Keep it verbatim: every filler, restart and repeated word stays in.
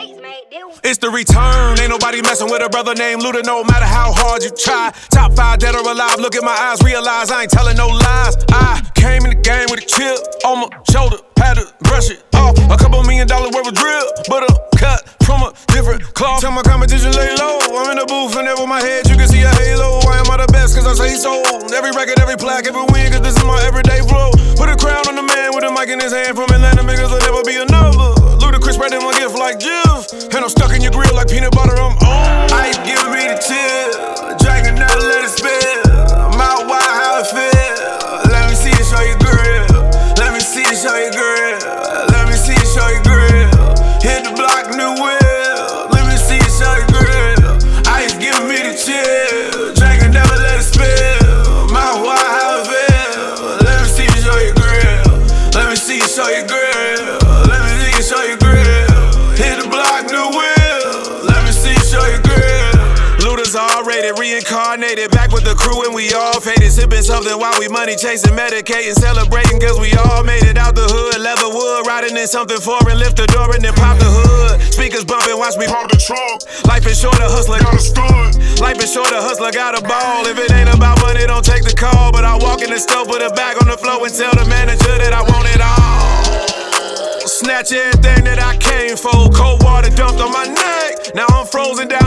It's the return, ain't nobody messing with a brother named Luda, no matter how hard you try. Top five dead or alive, look at my eyes, realize I ain't telling no lies. I came in the game with a chip on my shoulder, had to brush it off. A couple million dollars worth of drip, but I'm cut from a different cloth. Tell my competition lay low, I'm in the booth and over my head you can see a halo. Why am I the best? Cause I say so. Every record, every plaque, every win, cause this is my everyday flow. Put a crown on the man with a mic in his hand from Atlanta, niggas will never be another. Ludacris spreading my gift like Jiv, and I'm stuck in your grill like peanut butter, I'm on. Ice give me the chill, drinking now let it spill. Mouth wide how it feel. Let me see it, show you grill. Let me see it, show you grill. Let me see it, show you grill. Hit the block, new wheel. Let me see it, show you grill. Ice give me the chill, drinking never let it spill. Mouth wide how it feel. Let me see it, show you grill. Let me see it, show you grill. Let me see it, show you grill. Hit the block, new wheel. Let me see it, show you grill. Luda's R-rated, reincarnated, back with the crew and we all faded. Sipping something while we money chasing, medicating, celebrating cause we all made it out the hood. Leather wood, riding in something foreign, lift the door and then pop the hood. Speakers bumping, watch me pop the trunk. Life is short, a hustler got a stunt. Life is short, a hustler got a ball. If it ain't about money, don't take the call. But I walk in the store, put a bag on the floor and tell the manager that I want it all. Snatch everything that I came for. Cold water dumped on my neck. Now I'm frozen down